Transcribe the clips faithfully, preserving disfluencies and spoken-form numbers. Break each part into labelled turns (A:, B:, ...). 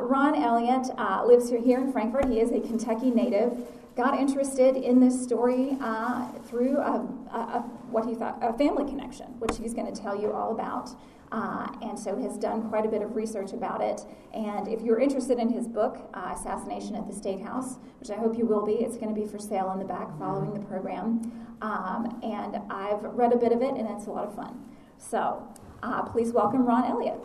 A: Ron Elliott uh, lives here in Frankfort. He is a Kentucky native. Got interested in this story uh, through a, a, a, what he thought a family connection, which he's going to tell you all about. Uh, and so has done quite a bit of research about it. And if you're interested in his book, uh, Assassination at the State House, which I hope you will be, it's going to be for sale in the back following the program. Um, and I've read a bit of it, and it's a lot of fun. So uh, please welcome Ron Elliott.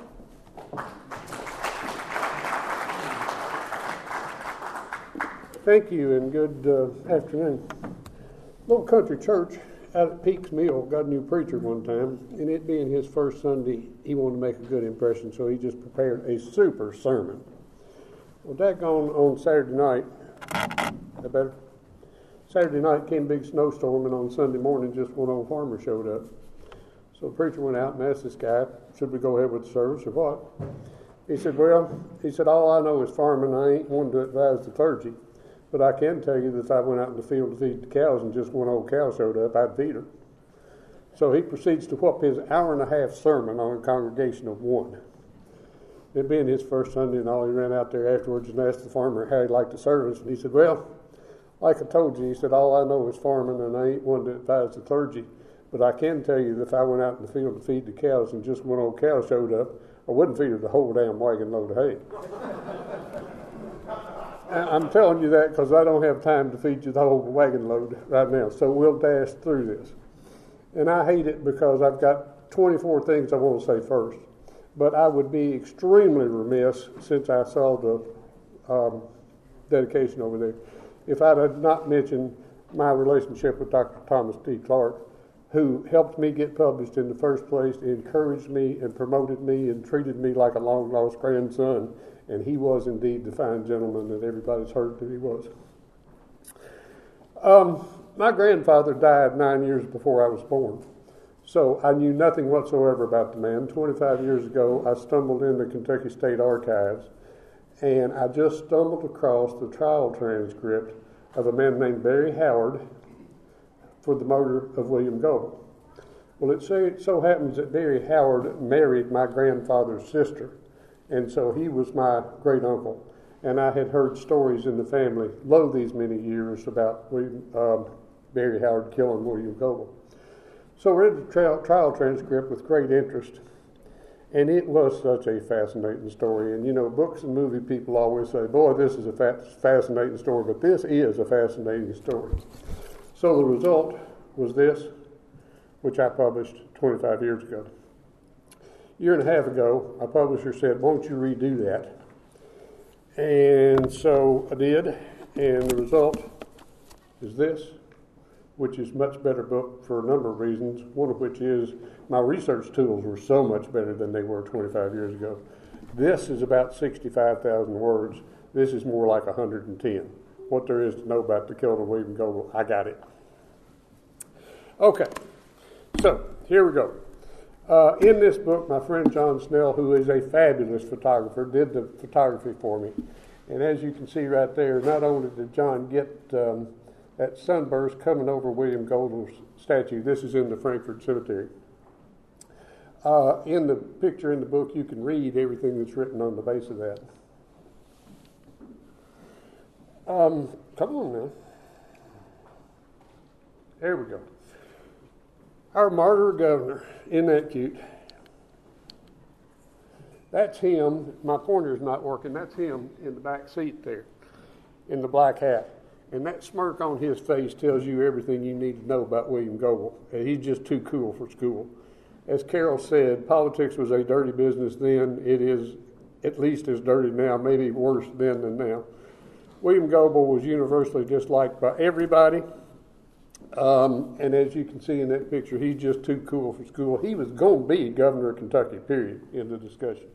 B: Thank you, and good uh, afternoon. Little country church out at Peaks Mill got a new preacher one time, and it being his first Sunday, he wanted to make a good impression, so he just prepared a super sermon. Well, daggone, on Saturday night, that better? Saturday night came a big snowstorm, and on Sunday morning, just one old farmer showed up. So the preacher went out and asked this guy, should we go ahead with the service or what? He said, well, he said, all I know is farming. I ain't one to advise the clergy. But I can tell you that if I went out in the field to feed the cows and just one old cow showed up, I'd feed her. So he proceeds to whoop his hour and a half sermon on a congregation of one. It being his first Sunday and all, he ran out there afterwards and asked the farmer how he liked the service. And he said, well, like I told you, he said, all I know is farming, and I ain't one to advise the clergy. But I can tell you that if I went out in the field to feed the cows and just one old cow showed up, I wouldn't feed her the whole damn wagon load of hay. I'm telling you that because I don't have time to feed you the whole wagon load right now, so we'll dash through this. And I hate it because I've got twenty-four things I want to say first, but I would be extremely remiss, since I saw the um, dedication over there, if I had not mentioned my relationship with Doctor Thomas T. Clark, who helped me get published in the first place, encouraged me and promoted me and treated me like a long-lost grandson. And he was indeed the fine gentleman that everybody's heard that he was. Um, my grandfather died nine years before I was born. So I knew nothing whatsoever about the man. twenty-five years ago, I stumbled into Kentucky State Archives, and I just stumbled across the trial transcript of a man named Barry Howard for the murder of William Goebel. Well, it so happens that Barry Howard married my grandfather's sister. And so he was my great uncle, and I had heard stories in the family, lo these many years, about William, um, Barry Howard killing William Goebel. So I read the trial, trial transcript with great interest, and it was such a fascinating story. And you know, books and movie people always say, boy, this is a fa- fascinating story, but this is a fascinating story. So the result was this, which I published twenty-five years ago. A year and a half ago, a publisher said, won't you redo that? And so I did, and the result is this, which is a much better book for a number of reasons, one of which is my research tools were so much better than they were twenty-five years ago. This is about sixty-five thousand words. This is more like one hundred ten. What there is to know about the killing of William Goebel, I got it. Okay, so here we go. Uh, in this book, my friend John Snell, who is a fabulous photographer, did the photography for me. And as you can see right there, not only did John get um, that sunburst coming over William Goebel's statue, this is in the Frankfort Cemetery. Uh, in the picture in the book, you can read everything that's written on the base of that. Um, come on now. There we go. Our martyr governor, isn't that cute? That's him. My pointer's not working. That's him in the back seat there, in the black hat. And that smirk on his face tells you everything you need to know about William Goebel. He's just too cool for school. As Carol said, politics was a dirty business then. It is at least as dirty now, maybe worse then than now. William Goebel was universally disliked by everybody. Um, and as you can see in that picture, he's just too cool for school. He was going to be governor of Kentucky, period, in the discussion.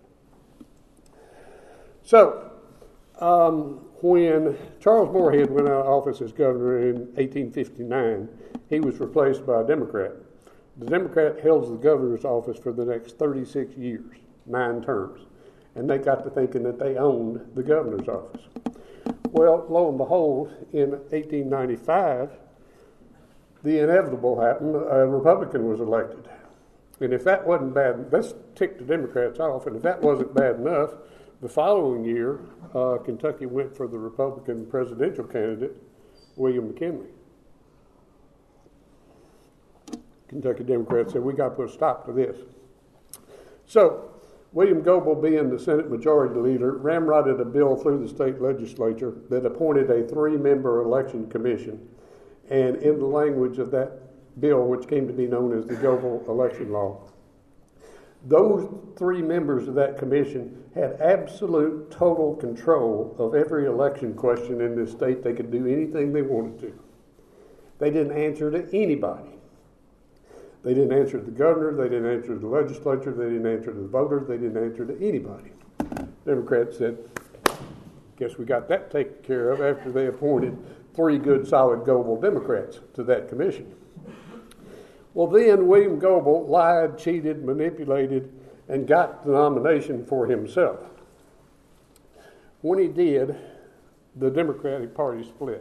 B: So, um, when Charles Moorhead went out of office as governor in eighteen fifty-nine, he was replaced by a Democrat. The Democrat held the governor's office for the next thirty-six years, nine terms. And they got to thinking that they owned the governor's office. Well, lo and behold, in eighteen ninety-five, the inevitable happened. A Republican was elected. And if that wasn't bad, let's tick the Democrats off, and if that wasn't bad enough, The following year, uh, Kentucky went for the Republican presidential candidate, William McKinley. Kentucky Democrats said, we got to put a stop to this. So, William Goebel, being the Senate Majority Leader, ramrodded a bill through the state legislature that appointed a three-member election commission. And in the language of that bill, which came to be known as the Goebel Election Law, those three members of that commission had absolute total control of every election question in this state. They could do anything they wanted to. They didn't answer to anybody. They didn't answer to the governor, they didn't answer to the legislature, they didn't answer to the voters, they didn't answer to anybody. Democrats said, guess we got that taken care of after they appointed three good, solid Goebel Democrats to that commission. Well, then William Goebel lied, cheated, manipulated, and got the nomination for himself. When he did, the Democratic Party split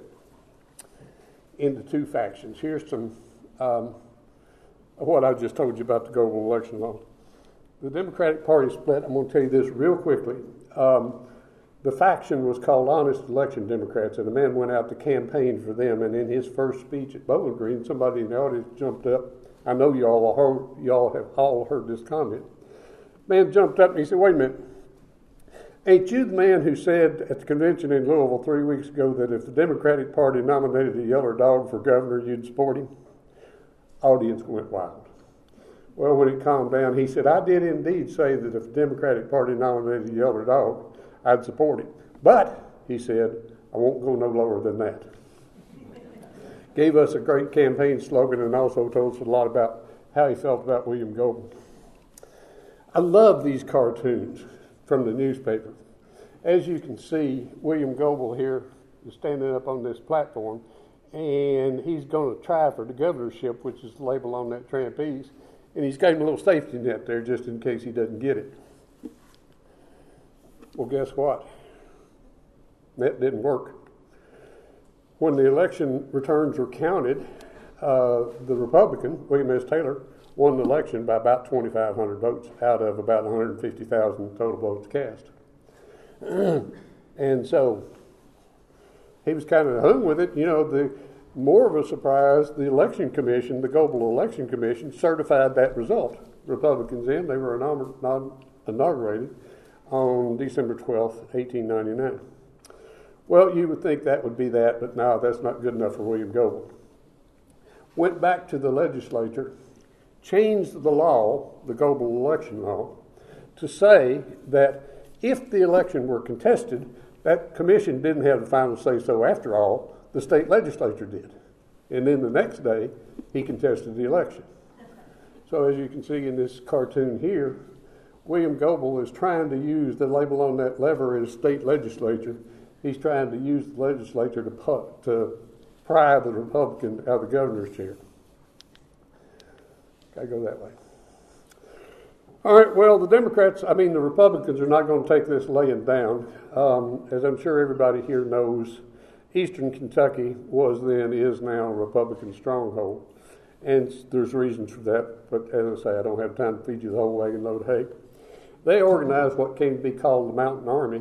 B: into two factions. Here's some um, what I just told you about the Goebel election law. The Democratic Party split. I'm going to tell you this real quickly. Um, the faction was called Honest Election Democrats, and a man went out to campaign for them, and in his first speech at Bowling Green, somebody in the audience jumped up. I know y'all heard, y'all have all heard this comment. Man jumped up and he said, wait a minute, ain't you the man who said at the convention in Louisville three weeks ago that if the Democratic Party nominated a yellow dog for governor, you'd support him? Audience went wild. Well, when it calmed down, he said, I did indeed say that if the Democratic Party nominated a yellow dog, I'd support it. But, he said, I won't go no lower than that. Gave us a great campaign slogan and also told us a lot about how he felt about William Goebel. I love these cartoons from the newspaper. As you can see, William Goebel here is standing up on this platform, and he's going to try for the governorship, which is the label on that trapeze, and he's got him a little safety net there just in case he doesn't get it. Well, guess what? That didn't work. When the election returns were counted, uh, the Republican, William S. Taylor, won the election by about twenty-five hundred votes out of about one hundred fifty thousand total votes cast. And so he was kind of hung with it. You know, the more of a surprise, the election commission, the Goebel Election Commission, certified that result. Republicans in, they were inaugurated on December twelfth, eighteen ninety-nine. Well, you would think that would be that, but no, that's not good enough for William Goebel. Went back to the legislature, changed the law, the Goebel election law, to say that if the election were contested, that commission didn't have the final say-so after all, the state legislature did. And then the next day, he contested the election. So as you can see in this cartoon here, William Goebel is trying to use the label on that lever as state legislature. He's trying to use the legislature to, pu- to pry the Republican out of the governor's chair. Gotta go that way. All right, well, the Democrats, I mean, the Republicans are not going to take this laying down. Um, as I'm sure everybody here knows, Eastern Kentucky was then, is now, a Republican stronghold. And there's reasons for that, but as I say, I don't have time to feed you the whole wagon load of hay. They organized what came to be called the Mountain Army,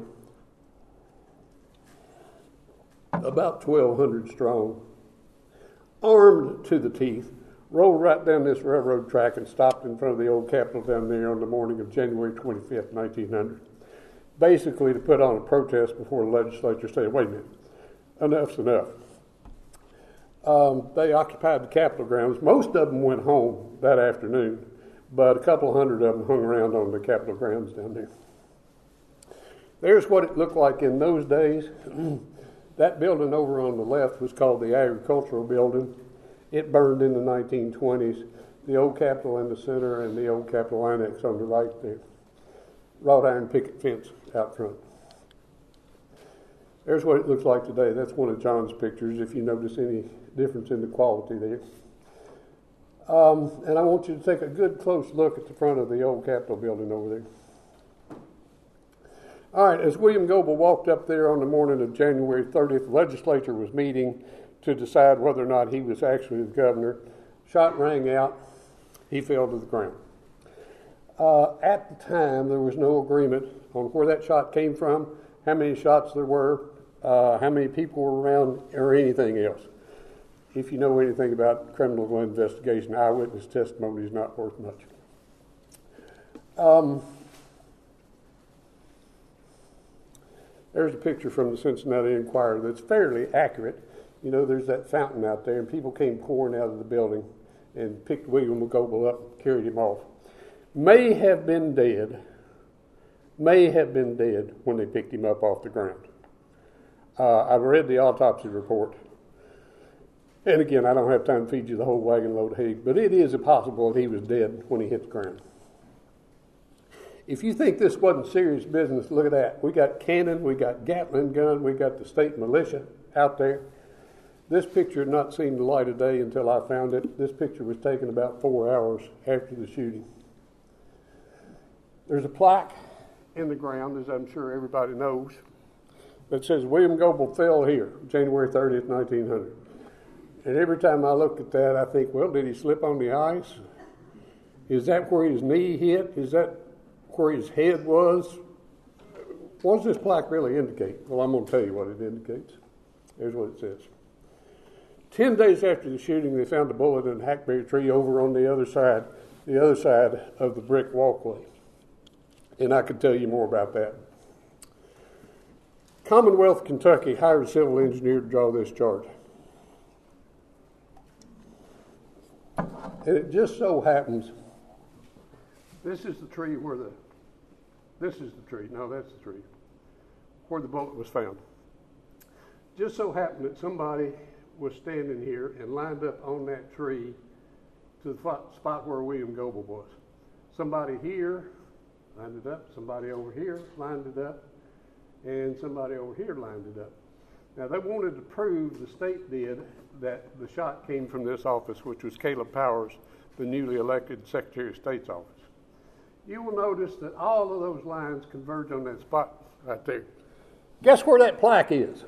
B: about twelve hundred strong, armed to the teeth, rolled right down this railroad track and stopped in front of the old Capitol down there on the morning of January twenty-fifth, nineteen hundred, basically to put on a protest before the legislature said, wait a minute, enough's enough. Um, they occupied the Capitol grounds. Most of them went home that afternoon, but a couple of hundred of them hung around on the Capitol grounds down there. There's what it looked like in those days. That building over on the left was called the Agricultural Building. It burned in the nineteen twenties. The old Capitol in the center and the old Capitol Annex on the right there. Wrought iron picket fence out front. There's what it looks like today. That's one of John's pictures, if you notice any difference in the quality there. Um, and I want you to take a good close look at the front of the old Capitol building over there. All right, as William Goebel walked up there on the morning of January thirtieth, the legislature was meeting to decide whether or not he was actually the governor. Shot rang out. He fell to the ground. Uh, at the time, there was no agreement on where that shot came from, how many shots there were, uh, how many people were around, or anything else. If you know anything about criminal investigation, eyewitness testimony is not worth much. Um, there's a picture from the Cincinnati Enquirer that's fairly accurate. You know, there's that fountain out there, and people came pouring out of the building and picked William Goebel up and carried him off. May have been dead, may have been dead when they picked him up off the ground. Uh, I've read the autopsy report. And again, I don't have time to feed you the whole wagon load of hay, but it is possible that he was dead when he hit the ground. If you think this wasn't serious business, look at that. We got cannon, we got Gatling gun, we got the state militia out there. This picture had not seen the light of day until I found it. This picture was taken about four hours after the shooting. There's a plaque in the ground, as I'm sure everybody knows, that says William Goebel fell here, January thirtieth, nineteen hundred. And every time I look at that, I think, well, did he slip on the ice? Is that where his knee hit? Is that where his head was? What does this plaque really indicate? Well, I'm going to tell you what it indicates. Here's what it says. Ten days after the shooting, they found a bullet in a hackberry tree over on the other side, the other side of the brick walkway. And I could tell you more about that. Commonwealth, Kentucky hired a civil engineer to draw this chart. And it just so happens, this is the tree where the, this is the tree, no, that's the tree, where the bullet was found. Just so happened that somebody was standing here and lined up on that tree to the spot where William Goebel was. Somebody here lined it up, somebody over here lined it up, and somebody over here lined it up. Now, they wanted to prove, the state did, that the shot came from this office, which was Caleb Powers, the newly elected Secretary of State's office. You will notice that all of those lines converge on that spot right there. Guess where that plaque is?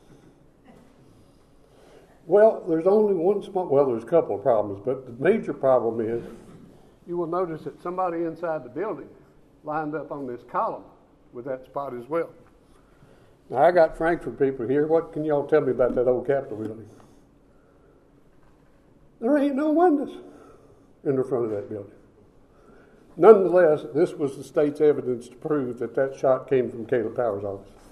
B: Well, there's only one small, well, there's a couple of problems, but the major problem is you will notice that somebody inside the building lined up on this column with that spot as well. Now, I got Frankfort people here. What can y'all tell me about that old Capitol building? There ain't no windows in the front of that building. Nonetheless, this was the state's evidence to prove that that shot came from Caleb Powers'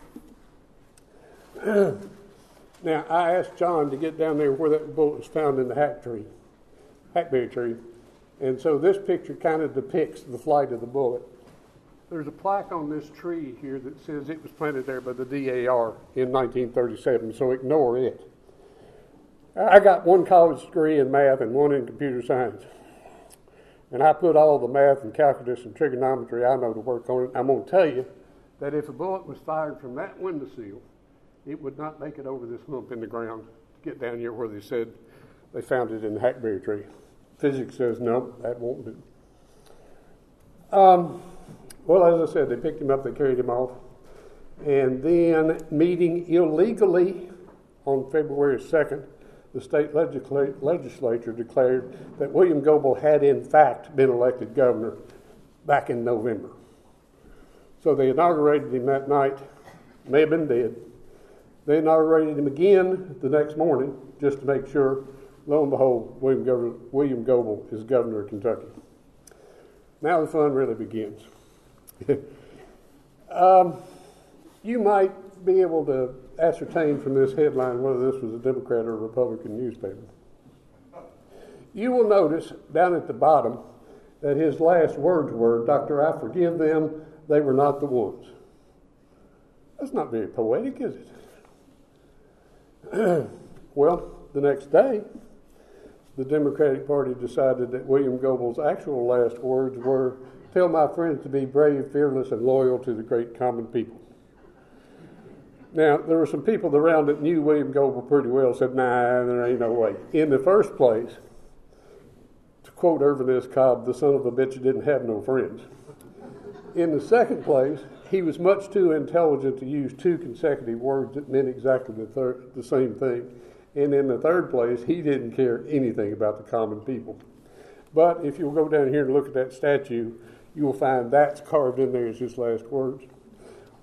B: office. Now, I asked John to get down there where that bullet was found in the hack tree, hackberry tree, and so this picture kind of depicts the flight of the bullet. There's a plaque on this tree here that says it was planted there by the D A R in nineteen thirty-seven, so ignore it. I got one college degree in math and one in computer science. And I put all the math and calculus and trigonometry I know to work on it. I'm going to tell you that if a bullet was fired from that windowsill, it would not make it over this hump in the ground to get down here where they said they found it in the hackberry tree. Physics says, no, that won't do. Um, well, as I said, they picked him up, they carried him off. And then, meeting illegally on February second, the state legisla- legislature declared that William Goebel had in fact been elected governor back in November. So they inaugurated him that night, may have been dead. They inaugurated him again the next morning just to make sure. Lo and behold, William, Go- William Goebel is governor of Kentucky. Now the fun really begins. um, you might be able to ascertain from this headline whether this was a Democrat or a Republican newspaper. You will notice down at the bottom that his last words were, "Doctor, I forgive them, they were not the ones." That's not very poetic, is it? Well, the next day, the Democratic Party decided that William Goebel's actual last words were, "Tell my friends to be brave, fearless, and loyal to the great common people." Now, there were some people around that knew William Goebel pretty well, said, nah, there ain't no way. In the first place, to quote Irvin S. Cobb, the son of a bitch didn't have no friends. In the second place, he was much too intelligent to use two consecutive words that meant exactly the, thir- the same thing. And in the third place, he didn't care anything about the common people. But if you'll go down here and look at that statue, you will find that's carved in there as his last words.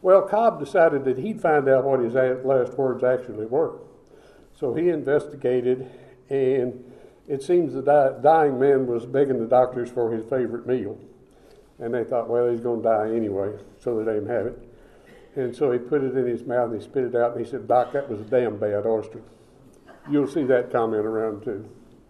B: Well, Cobb decided that he'd find out what his last words actually were. So he investigated, and it seems the di- dying man was begging the doctors for his favorite meal. And they thought, well, he's going to die anyway, so they let him have it. And so he put it in his mouth, and he spit it out, and he said, Doc, that was a damn bad oyster. You'll see that comment around, too.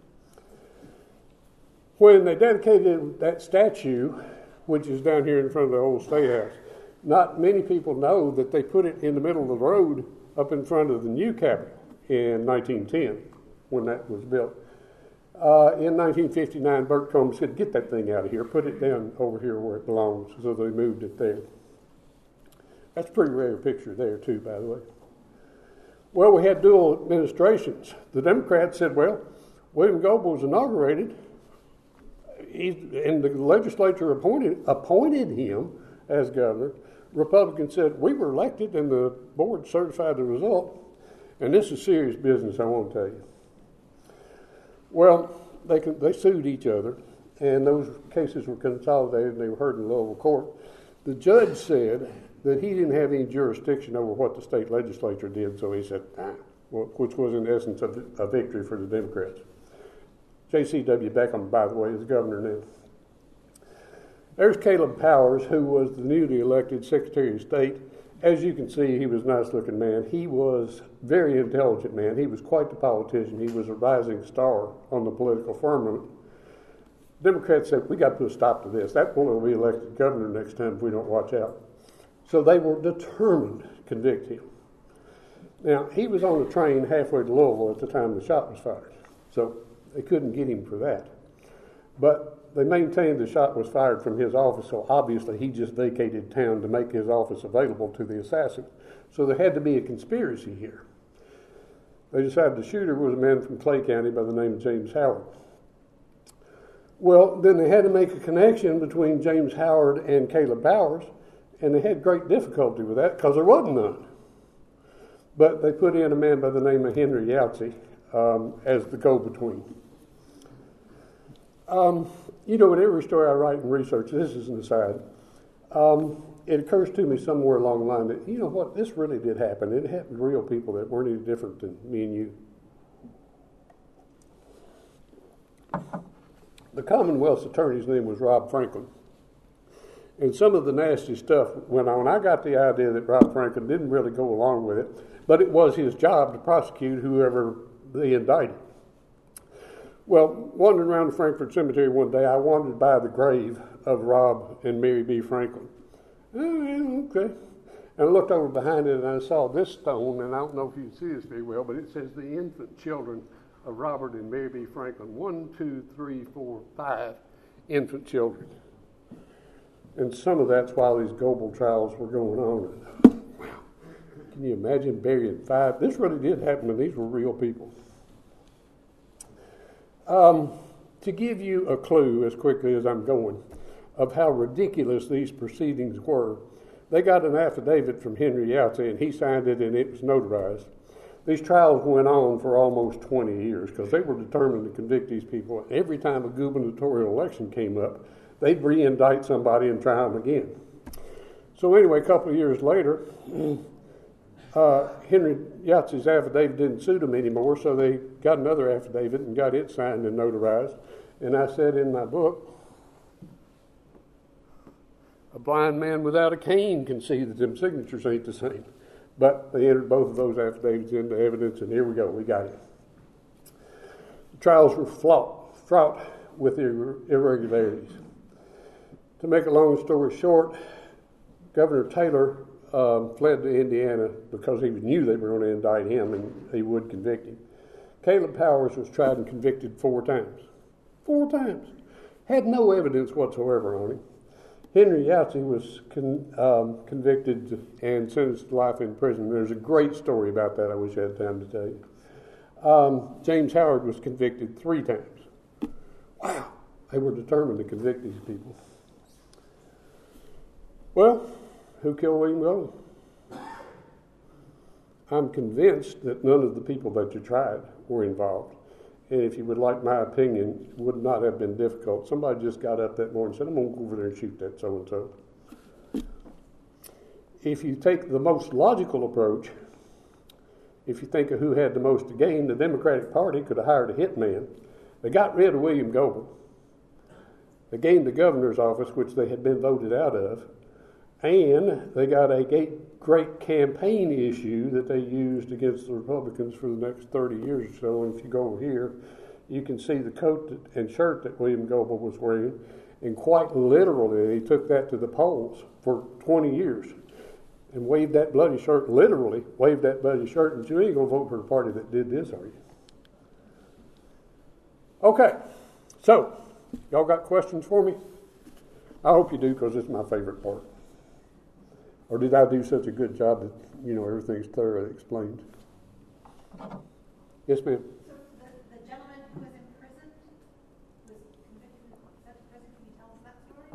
B: When they dedicated that statue, which is down here in front of the old State House, not many people know that they put it in the middle of the road up in front of the new Capitol in nineteen ten, when that was built. Uh, in nineteen fifty-nine, Burt Combs said, get that thing out of here, put it down over here where it belongs. So they moved it there. That's a pretty rare picture there, too, by the way. Well, we had dual administrations. The Democrats said, well, William Goebel was inaugurated, He's, and the legislature appointed, appointed him as governor. Republicans said, we were elected, and the board certified the result. And this is serious business, I want to tell you. Well, they they sued each other, and those cases were consolidated, and they were heard in Louisville court. The judge said that he didn't have any jurisdiction over what the state legislature did, so he said, ah, well, which was in essence a, a victory for the Democrats. J C W Beckham, by the way, is governor now. There's Caleb Powers, who was the newly elected Secretary of State. As you can see, he was a nice-looking man. He was a very intelligent man. He was quite the politician. He was a rising star on the political firmament. Democrats said, we got to put a stop to this. That boy will be elected governor next time if we don't watch out. So they were determined to convict him. Now, he was on a train halfway to Louisville at the time the shot was fired. So they couldn't get him for that. But they maintained the shot was fired from his office, so obviously he just vacated town to make his office available to the assassin. So there had to be a conspiracy here. They decided the shooter was a man from Clay County by the name of James Howard. Well, then they had to make a connection between James Howard and Caleb Powers, and they had great difficulty with that because there wasn't none. But they put in a man by the name of Henry Yahtzee um, as the go-between. Um, you know, in every story I write and research, this is an aside, um, it occurs to me somewhere along the line that, you know what, this really did happen. It happened to real people that weren't any different than me and you. The Commonwealth's attorney's name was Rob Franklin. And some of the nasty stuff went on. I got the idea that Rob Franklin didn't really go along with it, but it was his job to prosecute whoever they indicted. Well, wandering around the Frankfort Cemetery one day, I wandered by the grave of Rob and Mary B. Franklin. Oh, okay. And I looked over behind it, and I saw this stone, and I don't know if you can see this very well, but it says the infant children of Robert and Mary B. Franklin. One, two, three, four, five infant children. And some of that's while these Goebel trials were going on. Wow. Can you imagine burying five? This really did happen, and these were real people. Um, to give you a clue, as quickly as I'm going, of how ridiculous these proceedings were, they got an affidavit from Henry Yahtzee, and he signed it, and it was notarized. These trials went on for almost twenty years because they were determined to convict these people. Every time a gubernatorial election came up, they'd re-indict somebody and try them again. So anyway, a couple of years later, uh, Henry Yahtzee's affidavit didn't suit them anymore, so they got another affidavit and got it signed and notarized. And I said in my book, a blind man without a cane can see that them signatures ain't the same. But they entered both of those affidavits into evidence, and here we go, we got it. The trials were fraught, fraught with ir- irregularities. To make a long story short, Governor Taylor um, fled to Indiana because he knew they were going to indict him and he would convict him. Caleb Powers was tried and convicted four times. Four times. Had no evidence whatsoever on him. Henry Yahtzee was con, um, convicted and sentenced to life in prison. There's a great story about that I wish I had time to tell you. Um, James Howard was convicted three times. Wow. They were determined to convict these people. Well, who killed William Goebel? I'm convinced that none of the people that you tried were involved. And if you would like my opinion, it would not have been difficult. Somebody just got up that morning and said, I'm going to go over there and shoot that so-and-so. if you take the most logical approach, if you think of who had the most to gain, the Democratic Party could have hired a hitman. They got rid of William Goebel. They gained the governor's office, which they had been voted out of, and they got a great campaign issue that they used against the Republicans for the next thirty years or so. And if you go over here, you can see the coat that, and shirt that William Goebel was wearing, and quite literally, he took that to the polls for twenty years and waved that bloody shirt, literally waved that bloody shirt, and you ain't going to vote for the party that did this, are you? Okay, so, y'all got questions for me? I hope you do, because it's my favorite part. Or did I do such a good job that, you know, everything's thoroughly explained? Yes, ma'am?
C: So the, the gentleman who was in prison was convicted of such prison. Can you tell us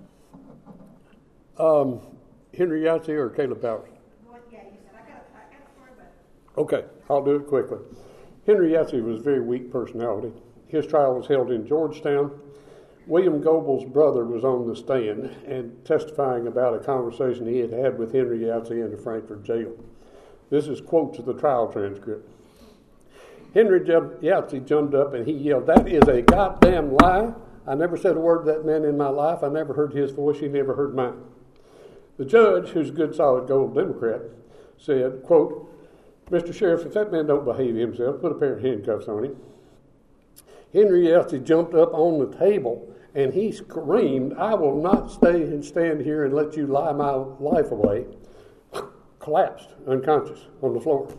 C: that story?
B: Um, Henry Yahtzee or Caleb Powers?
C: Well, yeah, you said I got, I got the story, but...
B: Okay, I'll do it quickly. Henry Yahtzee was a very weak personality. His trial was held in Georgetown. William Goebel's brother was on the stand and testifying about a conversation he had had with Henry Yahtzee in the Frankfort jail. This is quotes of the trial transcript. Henry Yahtzee jumped up and he yelled, "That is a goddamn lie. I never said a word to that man in my life. I never heard his voice. He never heard mine." The judge, who's a good, solid gold Democrat, said, quote, "Mister Sheriff, if that man don't behave himself, put a pair of handcuffs on him." Henry Yahtzee jumped up on the table and he screamed, "I will not stay and stand here and let you lie my life away." Collapsed, unconscious, on the floor.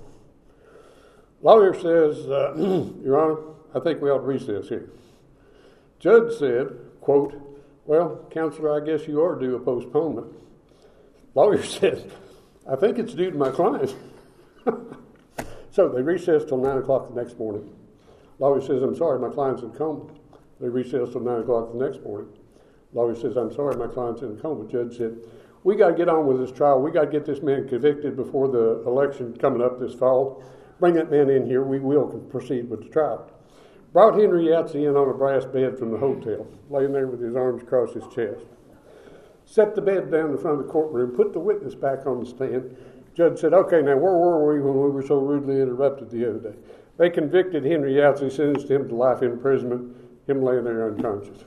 B: Lawyer says, uh, "Your Honor, I think we ought to recess here." Judge said, quote, "Well, Counselor, I guess you are due a postponement." Lawyer said, "I think it's due to my client." So they recessed till nine o'clock the next morning. Lawyer says, "I'm sorry, my client's in coma." They recessed till nine o'clock the next morning. Lawyer says, "I'm sorry, my client's in coma." Judge said, "We got to get on with this trial. We got to get this man convicted before the election coming up this fall. Bring that man in here. We will proceed with the trial." Brought Henry Yahtzee in on a brass bed from the hotel, laying there with his arms across his chest. Set the bed down in front of the courtroom, put the witness back on the stand. Judge said, "Okay, now where were we when we were so rudely interrupted the other day?" They convicted Henry Yahtzee, sentenced him to life imprisonment, him laying there unconscious.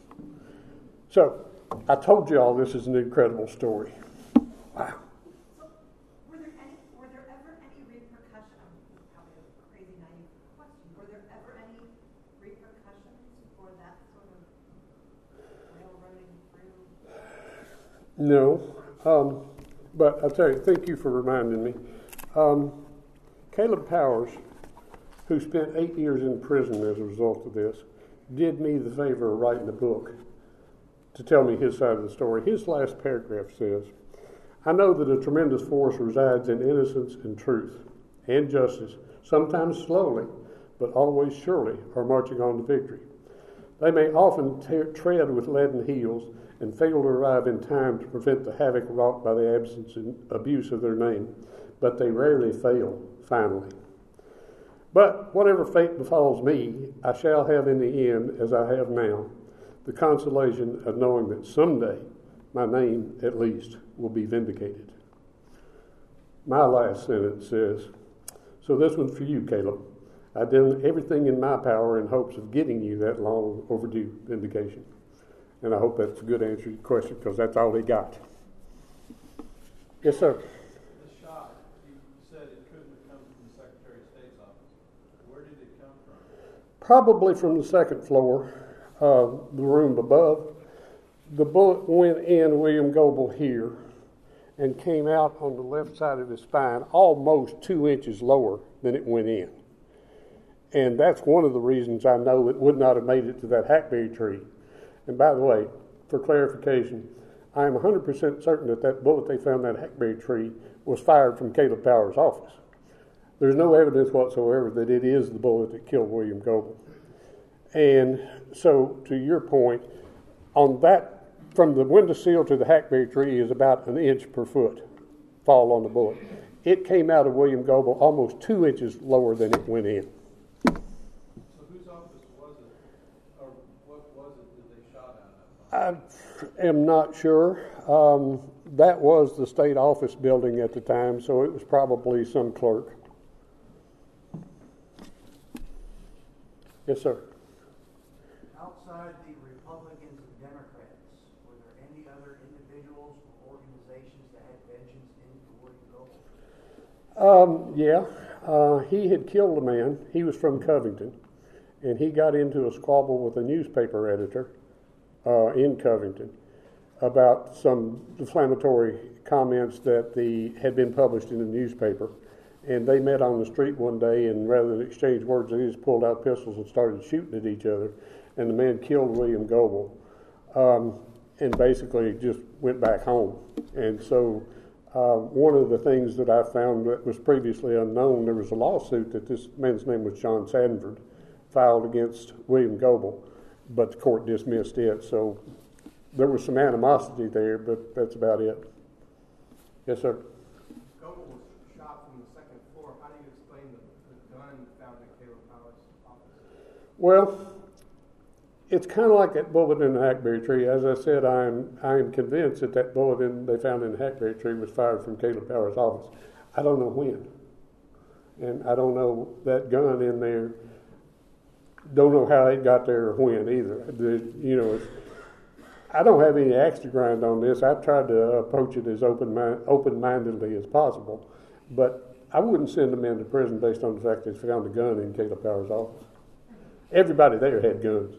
B: So, I told you all this is an incredible story. Wow.
C: So, were there any, were there ever any repercussions? This is probably a crazy naive question. Were there ever any repercussions for that sort of railroading through?
B: No. Um, but I'll tell you, thank you for reminding me. Um, Caleb Powers, who spent eight years in prison as a result of this, did me the favor of writing a book to tell me his side of the story. His last paragraph says, "I know that a tremendous force resides in innocence and truth and justice, sometimes slowly, but always surely are marching on to victory. They may often te- tread with leaden heels and fail to arrive in time to prevent the havoc wrought by the absence and abuse of their name, but they rarely fail finally. But whatever fate befalls me, I shall have in the end, as I have now, the consolation of knowing that someday my name, at least, will be vindicated." My last sentence says, "So this one's for you, Caleb. I've done everything in my power in hopes of getting you that long overdue vindication." And I hope that's a good answer to your question, because that's all he got. Yes, sir.
D: The shot, you said it couldn't have come from the Secretary of State's office. Where did it come from?
B: Probably from the second floor, uh, the room above. The bullet went in William Goebel here and came out on the left side of his spine, almost two inches lower than it went in. And that's one of the reasons I know it would not have made it to that hackberry tree. And by the way, for clarification, I am one hundred percent certain that that bullet they found in that hackberry tree was fired from Caleb Powers' office. There's no evidence whatsoever that it is the bullet that killed William Goebel. And so, to your point, on that, from the windowsill to the hackberry tree is about an inch per foot fall on the bullet. It came out of William Goebel almost two inches lower than it went in.
D: So whose office was it, or what was it that they shot out of?
B: I am not sure. Um, that was the state office building at the time, so it was probably some clerk. Yes, sir.
E: Outside the Republicans and Democrats, were there any other individuals or organizations that had vengeance in William Goebel?
B: Um, yeah, uh, he had killed a man. He was from Covington, and he got into a squabble with a newspaper editor uh, in Covington about some defamatory comments that the had been published in the newspaper. And they met on the street one day, and rather than exchange words, they just pulled out pistols and started shooting at each other. And the man killed William Goebel, um, and basically just went back home. And so uh, one of the things that I found that was previously unknown, there was a lawsuit that this man's name was John Sanford, filed against William Goebel, but the court dismissed it. So there was some animosity there, but that's about it. Yes, sir.
F: Goebel was shot from the second floor. How do you explain the, the gun found at Caleb Powers' office?
B: Well, it's kind of like that bullet in the hackberry tree. As I said, I am I am convinced that that bullet in, they found in the hackberry tree was fired from Caleb Powers' office. I don't know when, and I don't know that gun in there. Don't know how it got there or when either. The, you know, it's, I don't have any axe to grind on this. I've tried to approach it as open open-mindedly as possible, but I wouldn't send a man to prison based on the fact that they found a gun in Caleb Powers' office. Everybody there had guns.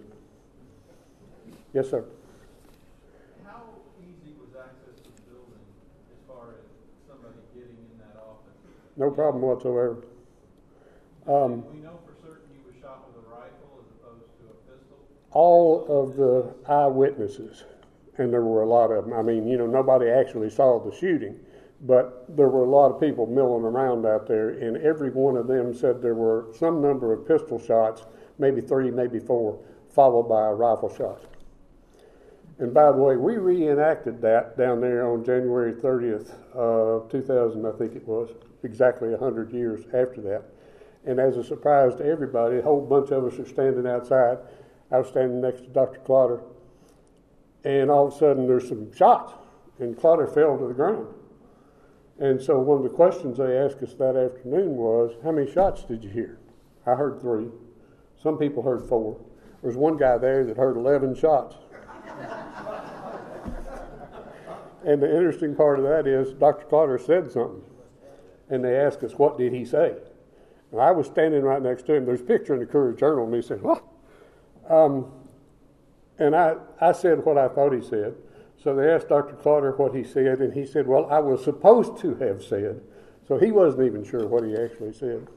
B: Yes, sir.
D: How easy was access to the building as far as somebody getting in that office?
B: No problem whatsoever. Um,
D: we know for certain he was shot with a rifle as opposed to a pistol.
B: all of the eyewitnesses, and there were a lot of them. I mean, you know, nobody actually saw the shooting, but there were a lot of people milling around out there, and every one of them said there were some number of pistol shots, maybe three, maybe four, followed by a rifle shot. And by the way, we reenacted that down there on January thirtieth of two thousand, I think it was, exactly one hundred years after that. And as a surprise to everybody, a whole bunch of us are standing outside. I was standing next to Doctor Clotter, and all of a sudden there's some shots, and Clotter fell to the ground. And so one of the questions they asked us that afternoon was, how many shots did you hear? I heard three. Some people heard four. There was one guy there that heard eleven shots. And the interesting part of that is Doctor Clotter said something, and they asked us, what did he say? And I was standing right next to him. There's a picture in the Courier Journal, and he said, what? Um, and I, I said what I thought he said. So they asked Doctor Clotter what he said, and he said, well, I was supposed to have said. So he wasn't even sure what he actually said.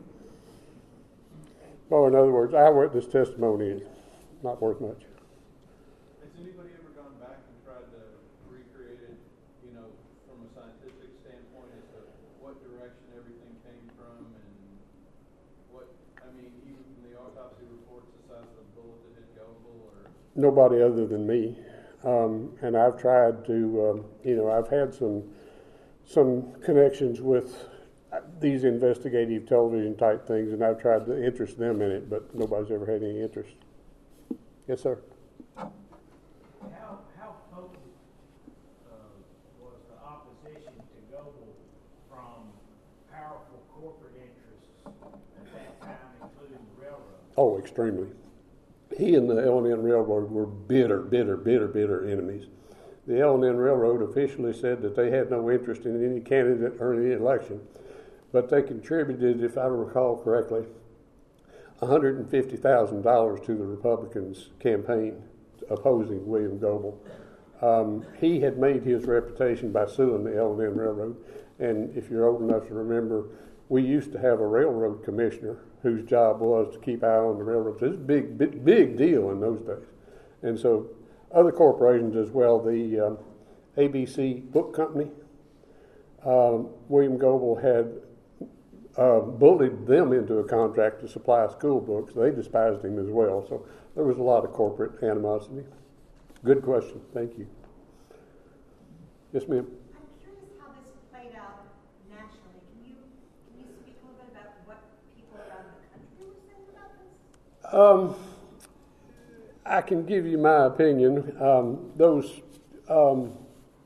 B: Or in other words, eyewitness testimony is not worth much.
D: Has anybody ever gone back and tried to recreate it, you know, from a scientific standpoint as to what direction everything came from and what, I mean, even from the autopsy reports, the size of the bullet that hit Goebel, or?
B: Nobody other than me. Um, and I've tried to, um, you know, I've had some some connections with these investigative television type things, and I've tried to interest them in it, but nobody's ever had any interest. Yes, sir.
G: How, how potent uh, was the opposition to Goebel from powerful corporate interests at that time, including the railroad?
B: Oh, extremely. He and the L and N Railroad were bitter, bitter, bitter, bitter enemies. The L and N Railroad officially said that they had no interest in any candidate or any election, but they contributed, if I recall correctly, one hundred fifty thousand dollars to the Republicans' campaign opposing William Goebel. Um, he had made his reputation by suing the L and N Railroad, and if you're old enough to remember, we used to have a railroad commissioner whose job was to keep eye on the railroads. It was a big, big, big deal in those days. And so other corporations as well, the um, A B C Book Company, um, William Goebel had uh, bullied them into a contract to supply school books. They despised him as well. So there was a lot of corporate animosity. Good question. Thank you. Yes, ma'am.
C: I'm curious how this played out nationally. Can you can you speak a little bit about what people around the country were saying about this?
B: Um, I can give you my opinion. Um, those um,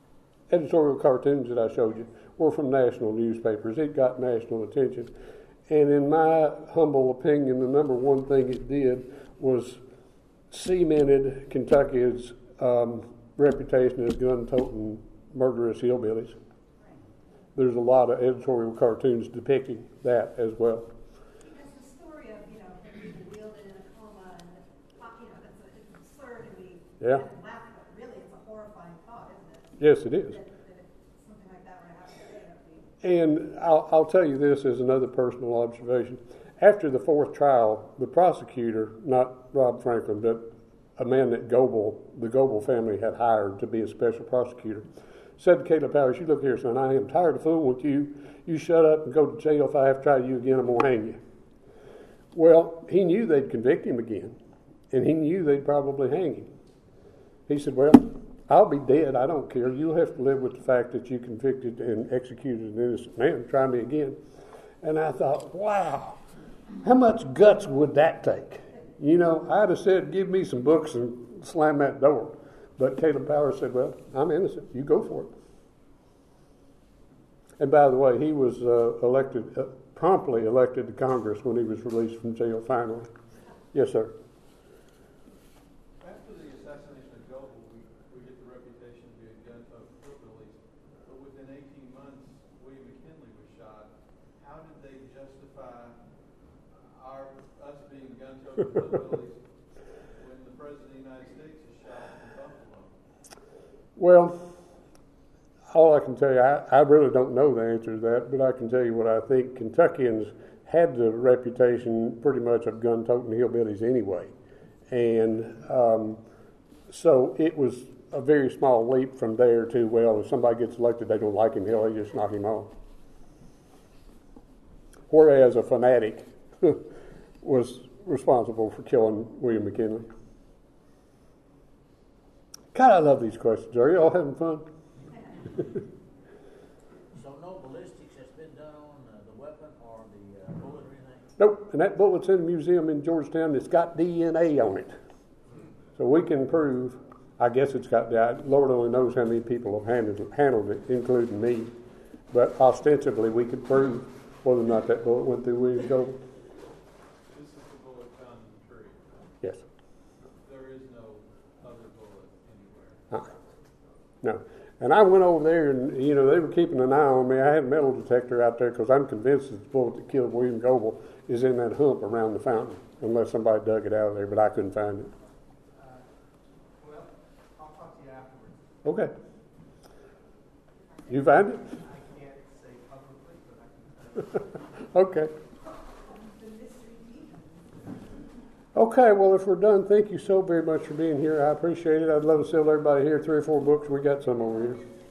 B: editorial cartoons that I showed you were from national newspapers. It got national attention. And in my humble opinion, the number one thing it did was cemented Kentucky's um, reputation as gun-toting, murderous hillbillies. There's a lot of editorial cartoons depicting that as well.
C: Because the story of, you know, people wielded in a coma and, you know, that's a, it's absurd and we
B: Yeah.
C: laugh, but really it's a horrifying thought, isn't it?
B: Yes, it is.
C: That, that if something like that were to happen today, that would be...
B: And I'll, I'll tell you this as another personal observation. After the fourth trial, the prosecutor, not Rob Franklin, but a man that Goebel, the Goebel family had hired to be a special prosecutor, said to Caleb Powers, "You look here, son, I am tired of fooling with you. You shut up and go to jail. If I have to try you again, I'm going to hang you." Well, he knew they'd convict him again, and he knew they'd probably hang him. He said, "Well, I'll be dead. I don't care. You'll have to live with the fact that you convicted and executed an innocent man. Try me again." And I thought, wow, how much guts would that take? You know, I'd have said, "Give me some books and slam that door." But Caleb Powers said, "Well, I'm innocent. You go for it." And by the way, he was uh, elected, uh, promptly elected to Congress when he was released from jail finally. Yes, sir.
D: After the assassination of Goebel, we, we get the reputation to be a gun-toting hillbillies. But within eighteen months, William McKinley was shot. How did they justify our us being gun-toting hillbillies when the President of the United States is shot in Buffalo?
B: Well, all I can tell you, I, I really don't know the answer to that, but I can tell you what I think. Kentuckians had the reputation pretty much of gun-toting hillbillies anyway. And um, so it was a very small leap from there to, well, if somebody gets elected, they don't like him, hell, they just knock him off. Whereas a fanatic was responsible for killing William McKinley. God, I love these questions. Are you all having fun?
G: So no ballistics has been done on uh, the weapon or the uh, bullet or anything?
B: Nope. And that bullet's in a museum in Georgetown that's got D N A on it. So we can prove, I guess it's got that. Lord only knows how many people have handled, handled it, including me. But ostensibly, we could prove whether or not that bullet went through William Goebel.
D: This is the bullet found in the tree.
B: Yes.
D: There is no other bullet anywhere.
B: Uh-uh. No. And I went over there, and, you know, they were keeping an eye on me. I had a metal detector out there because I'm convinced that the bullet that killed William Goebel is in that hump around the fountain, unless somebody dug it out of there, but I couldn't find it.
F: Uh, well, I'll talk to you afterwards.
B: Okay. You find it?
F: I can't say publicly, but I can.
B: Okay. Okay, well, if we're done, thank you so very much for being here. I appreciate it. I'd love to sell everybody here three or four books. We got some over here.